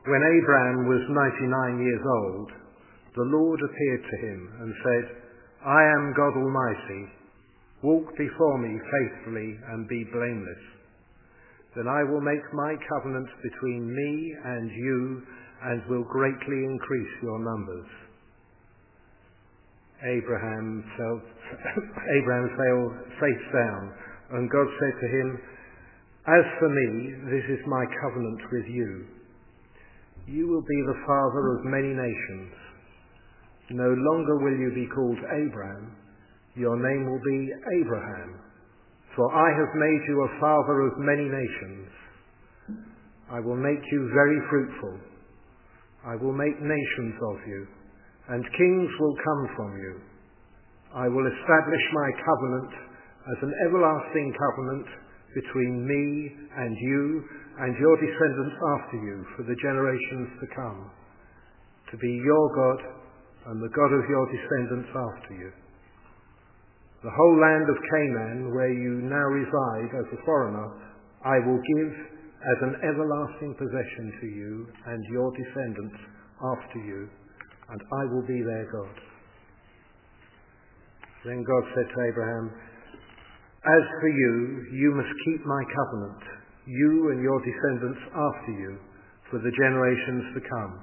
When Abraham was 99 years old, the Lord appeared to him and said, "I am God Almighty. Walk before me faithfully and be blameless. Then I will make my covenant between me and you and will greatly increase your numbers." Abraham fell face down, and God said to him, "As for me, this is my covenant with you. You will be the father of many nations. No longer will you be called Abram, your name will be Abraham, for I have made you a father of many nations. I will make you very fruitful. I will make nations of you, and kings will come from you. I will establish my covenant as an everlasting covenant between me and you and your descendants after you for the generations to come, to be your God and the God of your descendants after you. The whole land of Canaan, where you now reside as a foreigner, I will give as an everlasting possession to you and your descendants after you, and I will be their God." Then God said to Abraham, "As for you, you must keep my covenant, you and your descendants after you, for the generations to come.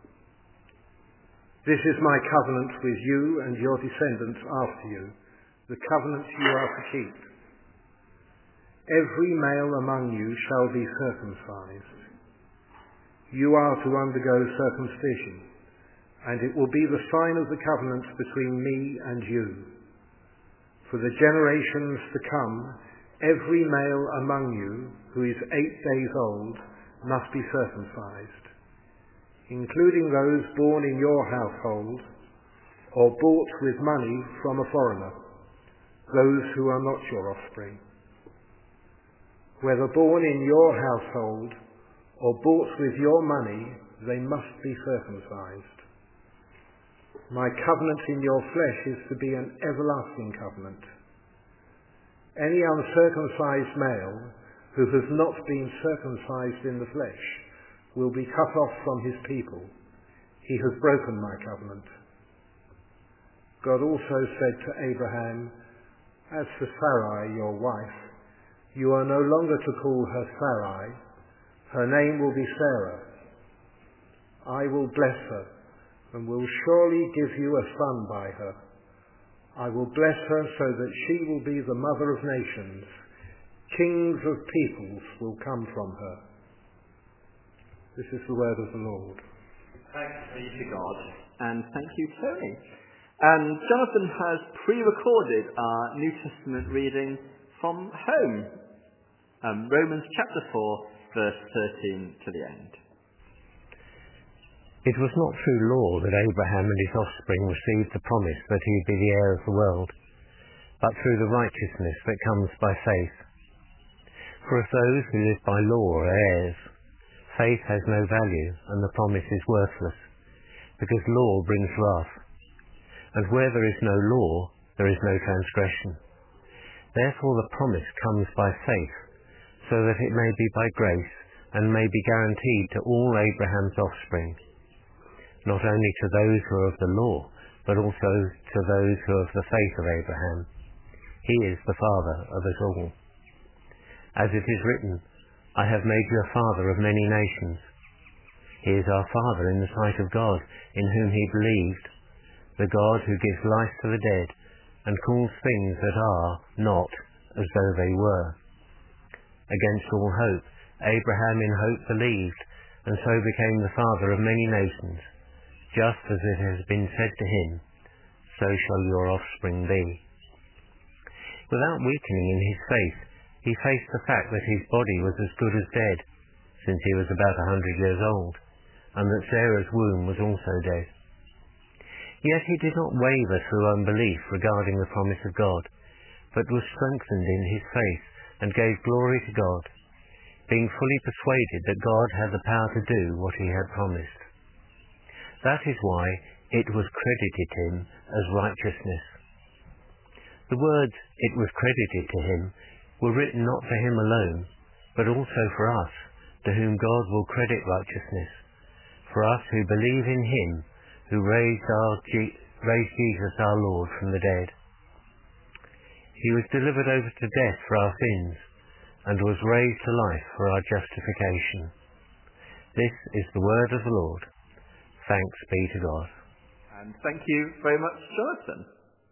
This is my covenant with you and your descendants after you, the covenant you are to keep. Every male among you shall be circumcised. You are to undergo circumcision, and it will be the sign of the covenant between me and you. For the generations to come, every male among you who is 8 days old must be circumcised, including those born in your household or bought with money from a foreigner, those who are not your offspring. Whether born in your household or bought with your money, they must be circumcised. My covenant in your flesh is to be an everlasting covenant. Any uncircumcised male who has not been circumcised in the flesh will be cut off from his people. He has broken my covenant." God also said to Abraham, "As for Sarai, your wife, you are no longer to call her Sarai. Her name will be Sarah. I will bless her and will surely give you a son by her. I will bless her so that she will be the mother of nations. Kings of peoples will come from her." This is the word of the Lord. Thanks be to God. And thank you, Tony. Jonathan has pre-recorded our New Testament reading from home. Romans chapter 4, verse 13 to the end. It was not through law that Abraham and his offspring received the promise that he would be the heir of the world, but through the righteousness that comes by faith. For if those who live by law are heirs, faith has no value and the promise is worthless, because law brings wrath. And where there is no law, there is no transgression. Therefore the promise comes by faith, so that it may be by grace and may be guaranteed to all Abraham's offspring, not only to those who are of the law, but also to those who are of the faith of Abraham. He is the father of us all. As it is written, "I have made you a father of many nations." He is our Father in the sight of God, in whom he believed, the God who gives life to the dead and calls things that are not as though they were. Against all hope, Abraham in hope believed, and so became the father of many nations, just as it has been said to him, "So shall your offspring be." Without weakening in his faith, he faced the fact that his body was as good as dead, since he was about 100 years old, and that Sarah's womb was also dead. Yet he did not waver through unbelief regarding the promise of God, but was strengthened in his faith and gave glory to God, being fully persuaded that God had the power to do what he had promised. That is why it was credited him as righteousness. The words "it was credited to him" were written not for him alone, but also for us, to whom God will credit righteousness, for us who believe in him who raised Jesus our Lord from the dead. He was delivered over to death for our sins and was raised to life for our justification. This is the word of the Lord. Thanks be to God. And thank you very much, Jonathan.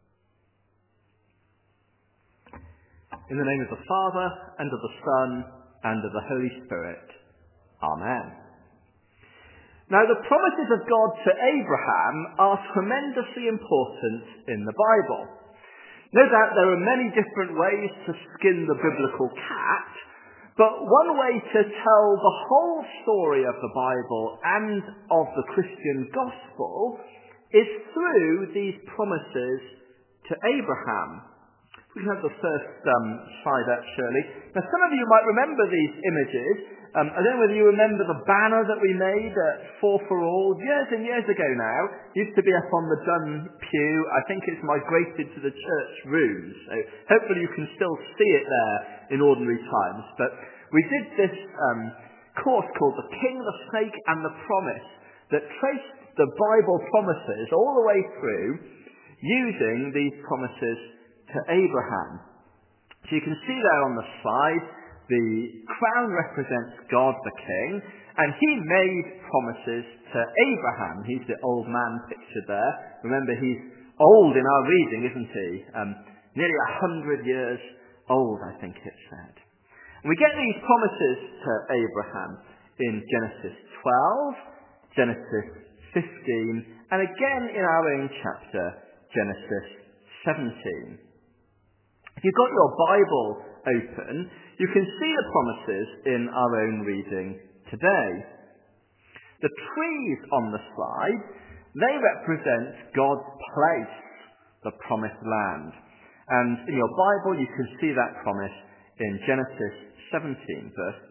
In the name of the Father, and of the Son, and of the Holy Spirit. Amen. Now, the promises of God to Abraham are tremendously important in the Bible. No doubt there are many different ways to skin the biblical cat, but one way to tell the whole story of the Bible and of the Christian gospel is through these promises to Abraham. We can have the first slide up, Shirley. Now, some of you might remember these images. I don't know whether you remember the banner that we made at Four for All years and years ago now. It used to be up on the Dun pew. I think it's migrated to the church rooms. So hopefully you can still see it there in ordinary times. But we did this course called The King, the Snake and the Promise that traced the Bible promises all the way through using these promises to Abraham. So you can see there on the slide, the crown represents God the King, and he made promises to Abraham. He's the old man pictured there. Remember, he's old in our reading, isn't he? Nearly 100 years old, I think it said. And we get these promises to Abraham in Genesis 12, Genesis 15, and again in our own chapter, Genesis 17. If you've got your Bible open, you can see the promises in our own reading today. The trees on the slide, they represent God's place, the promised land. And in your Bible, you can see that promise in Genesis 17, verse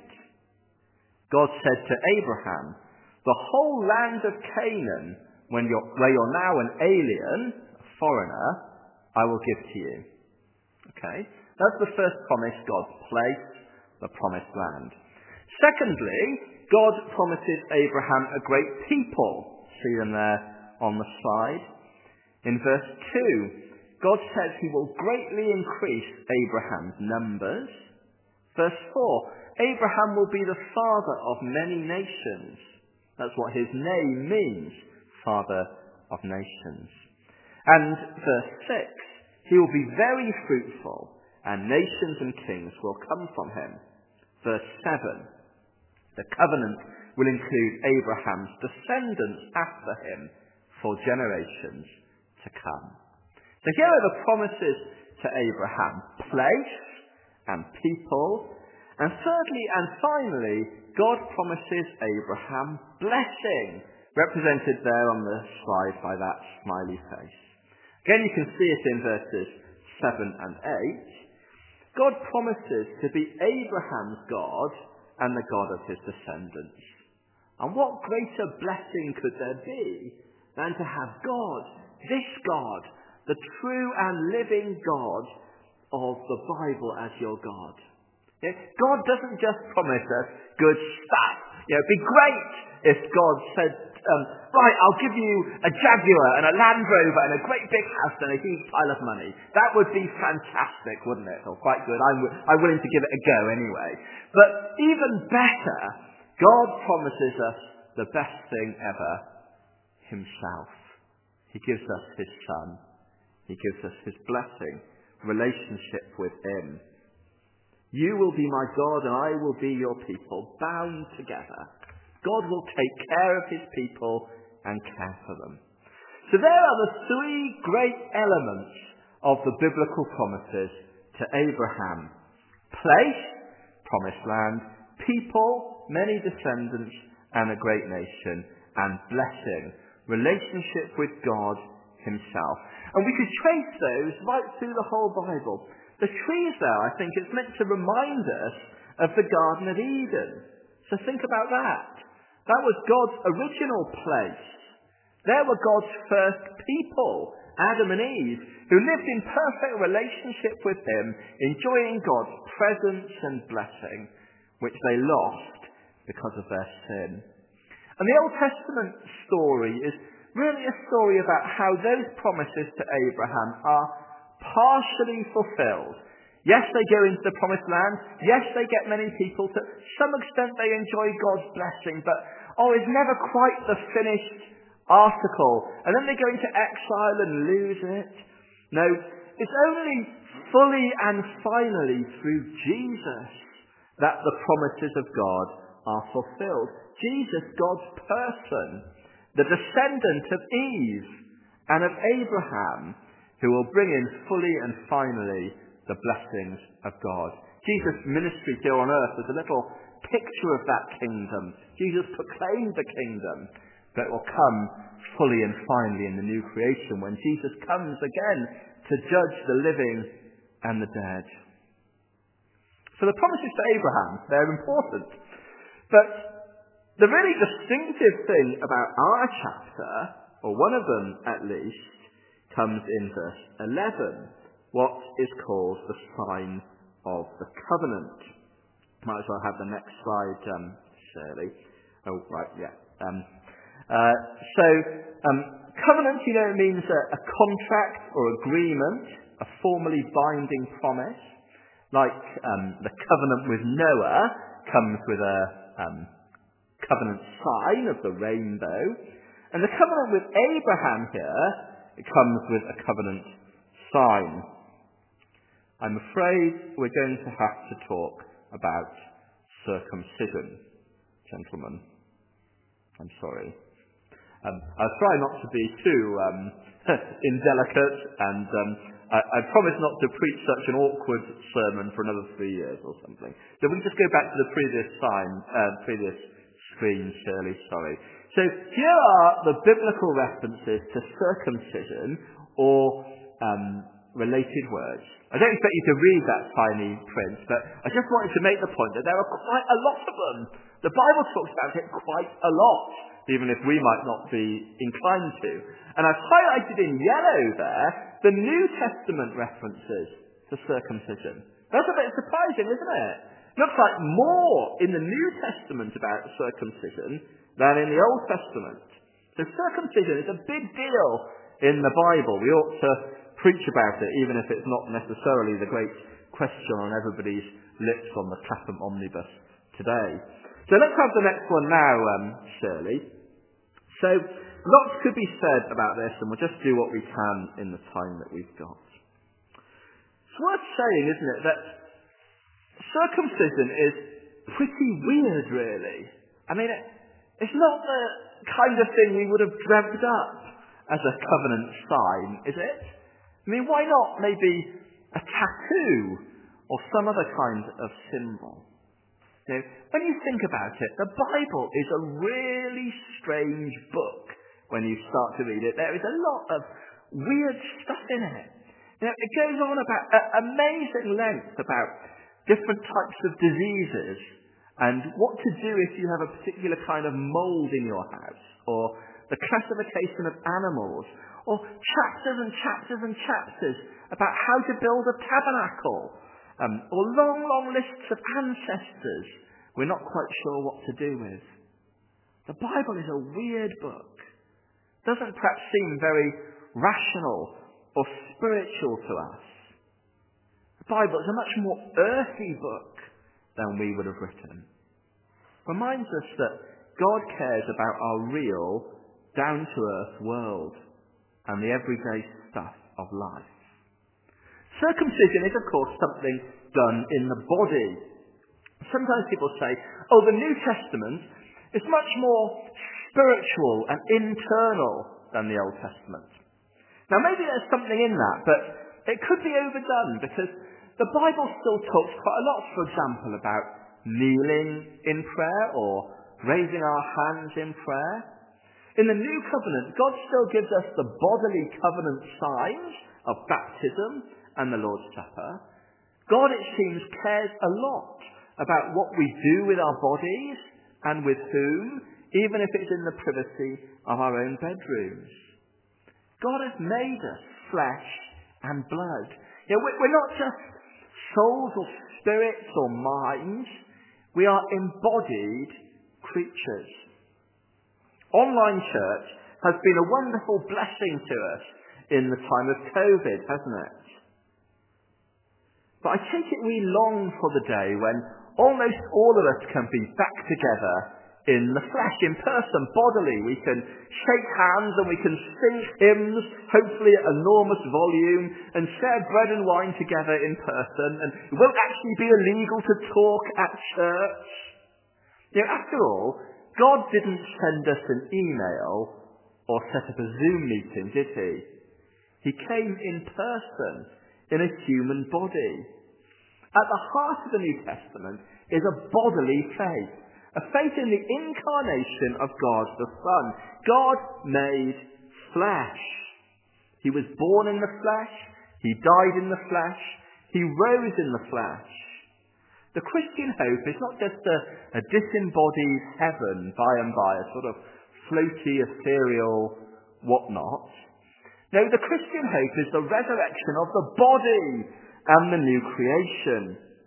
8. God said to Abraham, "The whole land of Canaan, where you're now an alien, a foreigner, I will give to you." Okay, that's the first promise, God's place, the promised land. Secondly, God promises Abraham a great people. See them there on the slide. In verse 2, God says he will greatly increase Abraham's numbers. Verse 4, Abraham will be the father of many nations. That's what his name means, father of nations. And verse 6, he will be very fruitful, and nations and kings will come from him. Verse 7, the covenant will include Abraham's descendants after him for generations to come. So here are the promises to Abraham: place and people. And thirdly and finally, God promises Abraham blessing, represented there on the slide by that smiley face. Again, you can see it in verses 7 and 8. God promises to be Abraham's God and the God of his descendants. And what greater blessing could there be than to have God, this God, the true and living God of the Bible, as your God? Yeah? God doesn't just promise us good stuff. It'd be great if God said, right, I'll give you a Jaguar and a Land Rover and a great big house and a huge pile of money. That would be fantastic, wouldn't it? Or quite good. I'm willing to give it a go anyway. But even better, God promises us the best thing ever, himself. He gives us his Son. He gives us his blessing, relationship with him. You will be my God and I will be your people, bound together. God will take care of his people and care for them. So there are the three great elements of the biblical promises to Abraham: place, promised land; people, many descendants and a great nation; and blessing, relationship with God himself. And we could trace those right through the whole Bible. The trees there, I think, is meant to remind us of the Garden of Eden. So think about that. That was God's original place. There were God's first people, Adam and Eve, who lived in perfect relationship with him, enjoying God's presence and blessing, which they lost because of their sin. And the Old Testament story is really a story about how those promises to Abraham are partially fulfilled. Yes, they go into the promised land. Yes, they get many people. To some extent, they enjoy God's blessing. But, it's never quite the finished article. And then they go into exile and lose it. No, it's only fully and finally through Jesus that the promises of God are fulfilled. Jesus, God's person, the descendant of Eve and of Abraham, who will bring in fully and finally the blessings of God. Jesus' ministry here on earth is a little picture of that kingdom. Jesus proclaimed the kingdom that will come fully and finally in the new creation when Jesus comes again to judge the living and the dead. So the promises to Abraham, they're important. But the really distinctive thing about our chapter, or one of them at least, comes in verse 11. What is called the sign of the covenant. Might as well have the next slide, Shirley. Oh, right, yeah. Covenant, means a contract or agreement, a formally binding promise. Like the covenant with Noah comes with a covenant sign of the rainbow. And the covenant with Abraham here, it comes with a covenant sign. I'm afraid we're going to have to talk about circumcision, gentlemen. I'm sorry. I'll try not to be too indelicate, and I promise not to preach such an awkward sermon for another 3 years or something. So we can just go back to the previous screen, Shirley, sorry. So here are the biblical references to circumcision or related words. I don't expect you to read that tiny print, but I just wanted to make the point that there are quite a lot of them. The Bible talks about it quite a lot, even if we might not be inclined to. And I've highlighted in yellow there the New Testament references to circumcision. That's a bit surprising, isn't it? Looks like more in the New Testament about circumcision than in the Old Testament. So circumcision is a big deal in the Bible. We ought to preach about it, even if it's not necessarily the great question on everybody's lips on the Clapham Omnibus today. So let's have the next one now, Shirley. So lots could be said about this, and we'll just do what we can in the time that we've got. It's worth saying, isn't it, that circumcision is pretty weird, really. I mean, it's not the kind of thing we would have dreamt up as a covenant sign, is it? I mean, why not maybe a tattoo or some other kind of symbol? When you think about it, the Bible is a really strange book when you start to read it. There is a lot of weird stuff in it. It goes on about amazing length about different types of diseases and what to do if you have a particular kind of mold in your house, or the classification of animals, or chapters and chapters and chapters about how to build a tabernacle, or long, long lists of ancestors we're not quite sure what to do with. The Bible is a weird book. Doesn't perhaps seem very rational or spiritual to us. The Bible is a much more earthy book than we would have written. Reminds us that God cares about our real, down-to-earth world and the everyday stuff of life. Circumcision is, of course, something done in the body. Sometimes people say, the New Testament is much more spiritual and internal than the Old Testament. Now, maybe there's something in that, but it could be overdone, because the Bible still talks quite a lot, for example, about kneeling in prayer or raising our hands in prayer. In the New Covenant, God still gives us the bodily covenant signs of baptism and the Lord's Supper. God, it seems, cares a lot about what we do with our bodies and with whom, even if it's in the privacy of our own bedrooms. God has made us flesh and blood. We're not just souls or spirits or minds. We are embodied creatures. Online church has been a wonderful blessing to us in the time of COVID, hasn't it? But I take it we long for the day when almost all of us can be back together in the flesh, in person, bodily. We can shake hands and we can sing hymns, hopefully at enormous volume, and share bread and wine together in person. And it won't actually be illegal to talk at church. After all, God didn't send us an email or set up a Zoom meeting, did he? He came in person, in a human body. At the heart of the New Testament is a bodily faith, a faith in the incarnation of God the Son. God made flesh. He was born in the flesh, he died in the flesh, he rose in the flesh. The Christian hope is not just a disembodied heaven by and by, a sort of floaty, ethereal whatnot. No, the Christian hope is the resurrection of the body and the new creation.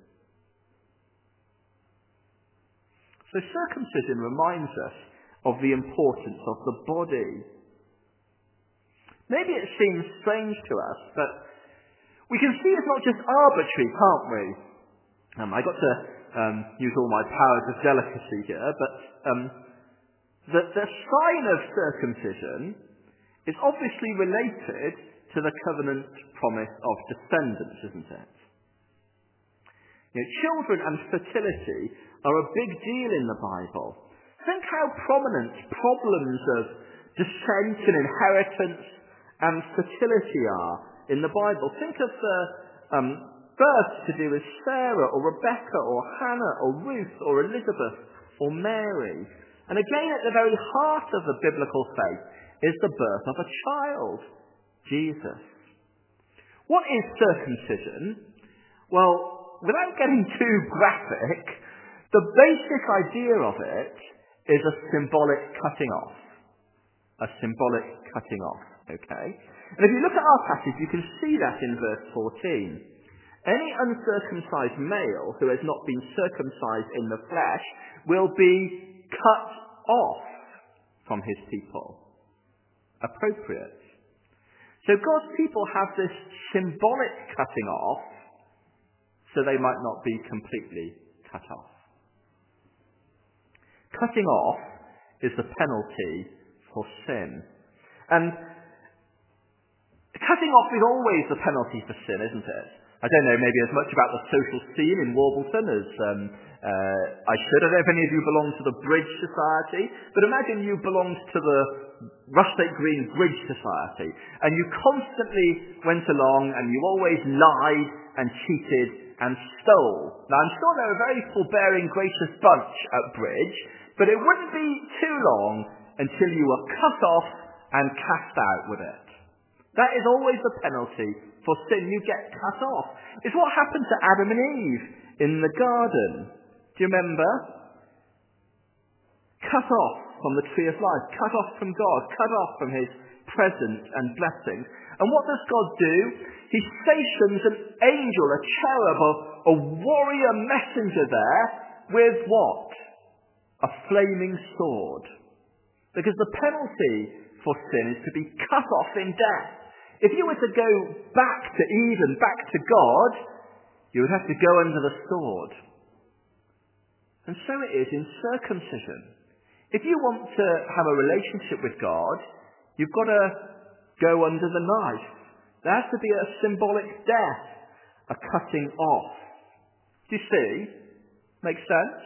So circumcision reminds us of the importance of the body. Maybe it seems strange to us, but we can see it's not just arbitrary, can't we? I got to use all my powers of delicacy here, but the sign of circumcision is obviously related to the covenant promise of descendants, isn't it? Children and fertility are a big deal in the Bible. Think how prominent problems of descent and inheritance and fertility are in the Bible. Think of the births to do with Sarah or Rebecca or Hannah or Ruth or Elizabeth or Mary. And again, at the very heart of the biblical faith is the birth of a child, Jesus. What is circumcision? Well, without getting too graphic, the basic idea of it is a symbolic cutting off. A symbolic cutting off, okay? And if you look at our passage, you can see that in verse 14. Any uncircumcised male who has not been circumcised in the flesh will be cut off from his people. Appropriate. So God's people have this symbolic cutting off so they might not be completely cut off. Cutting off is the penalty for sin. And cutting off is always the penalty for sin, isn't it? I don't know maybe as much about the social scene in Warbleton as I should. I don't know if any of you belong to the Bridge Society, but imagine you belonged to the Rustic Green Bridge Society, and you constantly went along and you always lied and cheated and stole. Now, I'm sure they're a very forbearing, gracious bunch at Bridge, but it wouldn't be too long until you were cut off and cast out, would it? That is always the penalty for sin. You get cut off. It's what happened to Adam and Eve in the garden. Do you remember? Cut off from the tree of life, cut off from God, cut off from his presence and blessings. And what does God do? He stations an angel, a cherub, a warrior messenger there with what? A flaming sword. Because the penalty for sin is to be cut off in death. If you were to go back to Eden, back to God, you would have to go under the sword. And so it is in circumcision. If you want to have a relationship with God, you've got to go under the knife. There has to be a symbolic death, a cutting off. Do you see? Makes sense?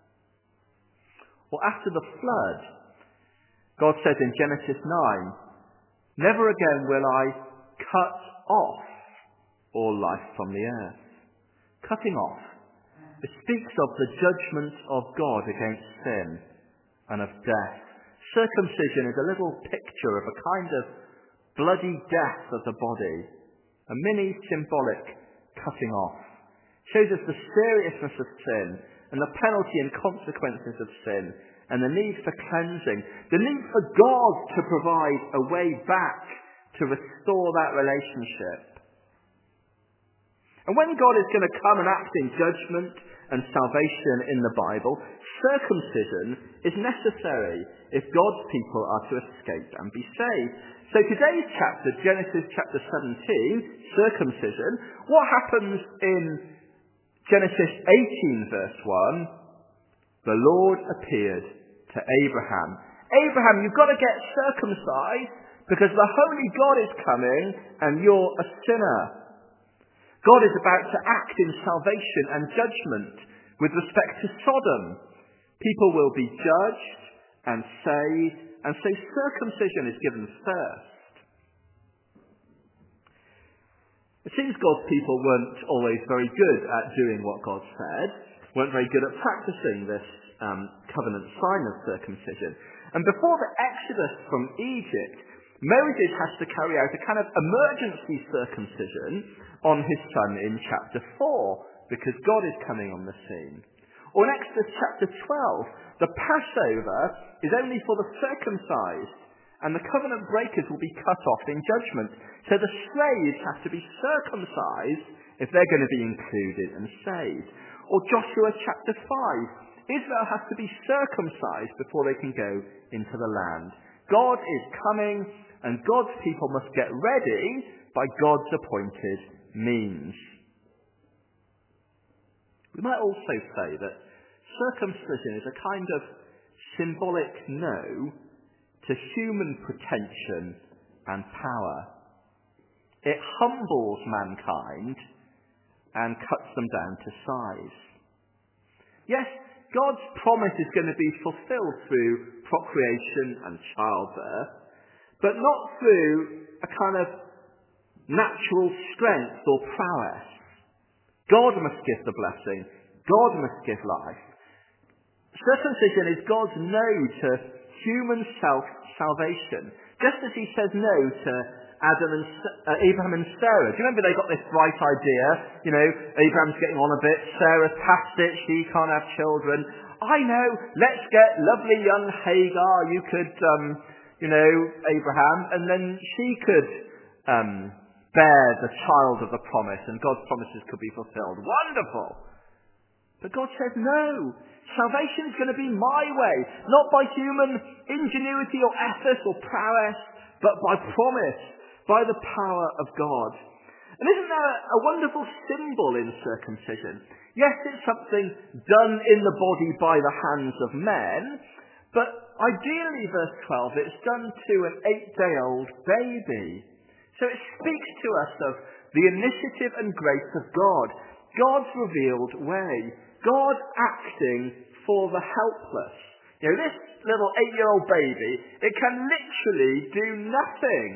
Well, after the flood, God says in Genesis 9, "Never again will I cut off all life from the earth." Cutting off. It speaks of the judgment of God against sin and of death. Circumcision is a little picture of a kind of bloody death of the body. A mini symbolic cutting off. Shows us the seriousness of sin and the penalty and consequences of sin, and the need for cleansing, the need for God to provide a way back to restore that relationship. And when God is going to come and act in judgment and salvation in the Bible, circumcision is necessary if God's people are to escape and be saved. So today's chapter, Genesis chapter 17, circumcision, what happens in Genesis 18 verse 1? The Lord appeared to Abraham. Abraham, you've got to get circumcised because the holy God is coming and you're a sinner. God is about to act in salvation and judgment with respect to Sodom. People will be judged and saved, and so circumcision is given first. It seems God's people weren't always very good at doing what God said, weren't very good at practicing this covenant sign of circumcision. And before the Exodus from Egypt, Moses has to carry out a kind of emergency circumcision on his son in chapter 4, because God is coming on the scene. Or in Exodus chapter 12, the Passover is only for the circumcised, and the covenant breakers will be cut off in judgment. So the slaves have to be circumcised if they're going to be included and saved. Or Joshua chapter 5, Israel has to be circumcised before they can go into the land. God is coming, and God's people must get ready by God's appointed means. We might also say that circumcision is a kind of symbolic no to human pretension and power. It humbles mankind and cuts them down to size. Yes, God's promise is going to be fulfilled through procreation and childbirth, but not through a kind of natural strength or prowess. God must give the blessing. God must give life. Circumcision is God's no to human self-salvation, just as he says no to Abraham and Sarah. Do you remember they got this bright idea? You know, Abraham's getting on a bit, Sarah's past it, she can't have children. I know, let's get lovely young Hagar, you could, Abraham, and then she could bear the child of the promise, and God's promises could be fulfilled. Wonderful! But God says, no, salvation is going to be my way, not by human ingenuity or effort or prowess, but by promise, by the power of God. And isn't that a wonderful symbol in circumcision? Yes, it's something done in the body by the hands of men, but ideally, verse 12, it's done to an 8-day-old baby. So it speaks to us of the initiative and grace of God, God's revealed way, God acting for the helpless. You know, this little 8-year-old baby, it can literally do nothing.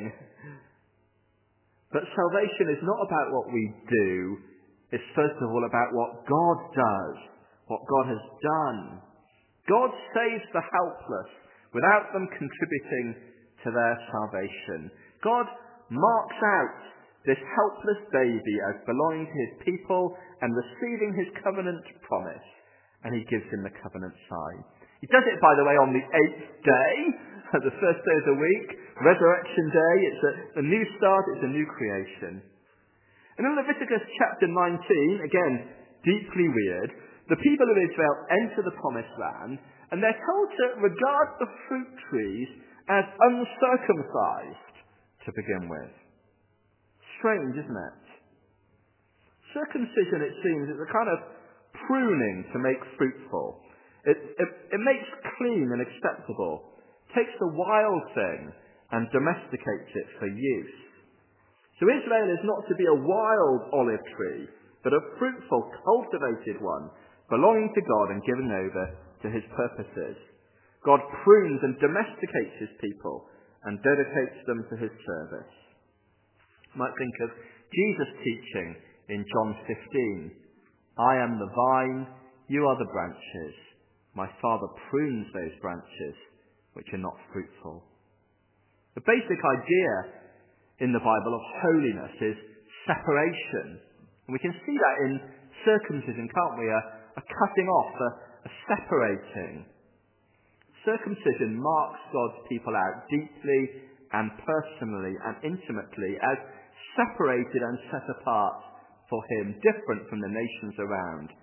But salvation is not about what we do. It's first of all about what God does, what God has done. God saves the helpless without them contributing to their salvation. God marks out this helpless baby as belonging to his people and receiving his covenant promise, and he gives him the covenant sign. He does it, by the way, on the 8th day, the first day of the week, Resurrection Day. It's a new start, it's a new creation. And in Leviticus chapter 19, again, deeply weird, the people of Israel enter the promised land, and they're told to regard the fruit trees as uncircumcised to begin with. Strange, isn't it? Circumcision, it seems, is a kind of pruning to make fruitful. It makes clean and acceptable, takes the wild thing and domesticates it for use. So Israel is not to be a wild olive tree, but a fruitful, cultivated one, belonging to God and given over to his purposes. God prunes and domesticates his people and dedicates them to his service. You might think of Jesus' teaching in John 15. I am the vine, you are the branches. My Father prunes those branches which are not fruitful. The basic idea in the Bible of holiness is separation. And we can see that in circumcision, can't we? A cutting off, a separating. Circumcision marks God's people out deeply and personally and intimately as separated and set apart for him, different from the nations around,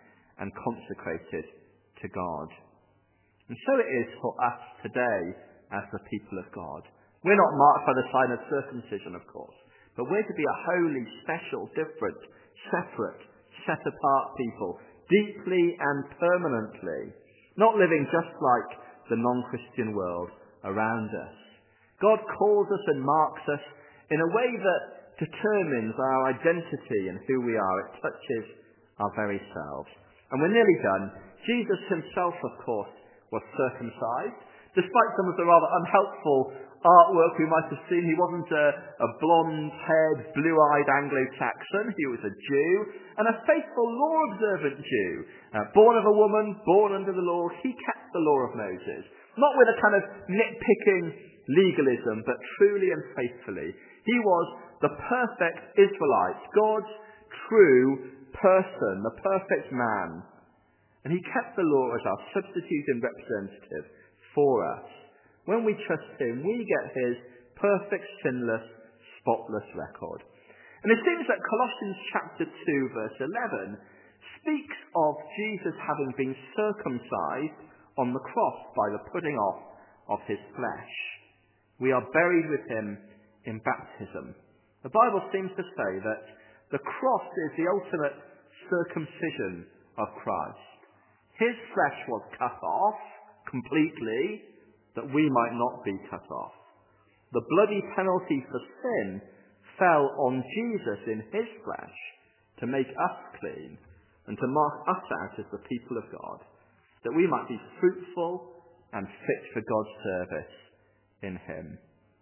and consecrated to God. And so it is for us today as the people of God. We're not marked by the sign of circumcision, of course, but we're to be a holy, special, different, separate, set-apart people, deeply and permanently, not living just like the non-Christian world around us. God calls us and marks us in a way that determines our identity and who we are. It touches our very selves. And we're nearly done. Jesus himself, of course, was circumcised. Despite some of the rather unhelpful artwork we might have seen, he wasn't a blonde-haired, blue-eyed Anglo-Saxon. He was a Jew, and a faithful, law-observant Jew. Born of a woman, born under the law, he kept the law of Moses. Not with a kind of nitpicking legalism, but truly and faithfully. He was the perfect Israelite, God's true person, the perfect man. And he kept the law as our substitute and representative for us. When we trust him, we get his perfect, sinless, spotless record. And it seems that Colossians chapter 2, verse 11, speaks of Jesus having been circumcised on the cross by the putting off of his flesh. We are buried with him in baptism. The Bible seems to say that the cross is the ultimate circumcision of Christ. His flesh was cut off completely, that we might not be cut off. The bloody penalty for sin fell on Jesus in his flesh to make us clean and to mark us out as the people of God, that we might be fruitful and fit for God's service in him.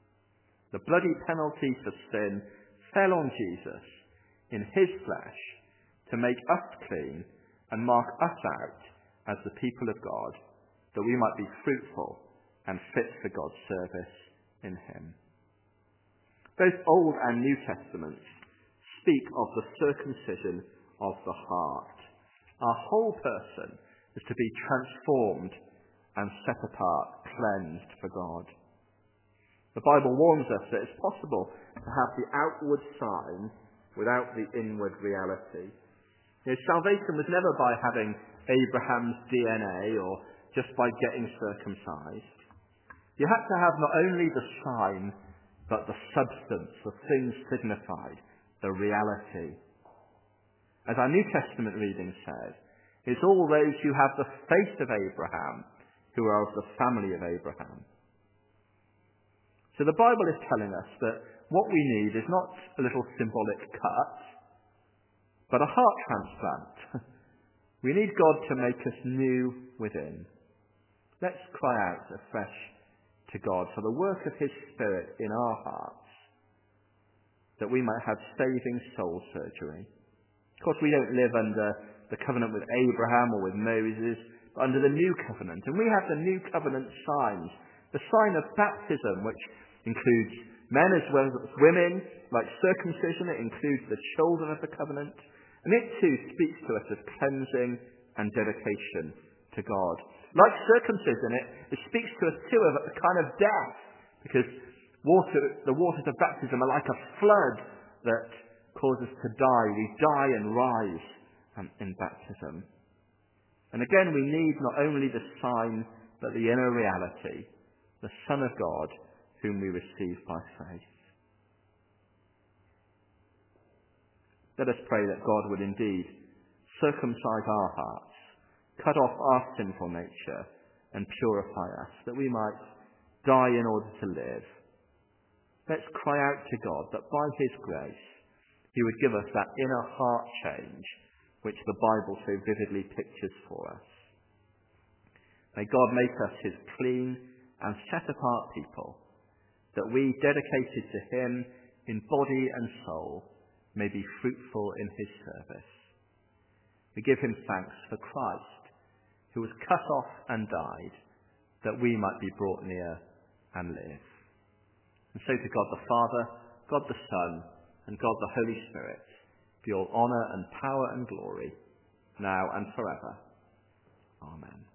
The bloody penalty for sin fell on Jesus in his flesh to make us clean and mark us out as the people of God, that we might be fruitful and fit for God's service in him. Both Old and New Testaments speak of the circumcision of the heart. Our whole person is to be transformed and set apart, cleansed for God. The Bible warns us that it's possible to have the outward sign without the inward reality. Salvation was never by having Abraham's DNA or just by getting circumcised. You had to have not only the sign, but the substance, the things signified, the reality. As our New Testament reading says, it's all those who have the faith of Abraham who are of the family of Abraham. So the Bible is telling us that what we need is not a little symbolic cut, but a heart transplant. We need God to make us new within. Let's cry out afresh to God for the work of his Spirit in our hearts, that we might have saving soul surgery. Of course, we don't live under the covenant with Abraham or with Moses, but under the new covenant. And we have the new covenant signs. The sign of baptism, which includes men as well as women, like circumcision, it includes the children of the covenant. And it too speaks to us of cleansing and dedication to God. Like circumcision, it speaks to us too of a kind of death, because the waters of baptism are like a flood that causes us to die. We die and rise in baptism. And again, we need not only the sign, but the inner reality, the Son of God, whom we receive by faith. Let us pray that God would indeed circumcise our hearts, cut off our sinful nature, and purify us, that we might die in order to live. Let's cry out to God that by his grace he would give us that inner heart change which the Bible so vividly pictures for us. May God make us his clean and set-apart people, that we, dedicated to him in body and soul, may be fruitful in his service. We give him thanks for Christ, who was cut off and died, that we might be brought near and live. And so to God the Father, God the Son, and God the Holy Spirit, be all honour and power and glory, now and forever. Amen.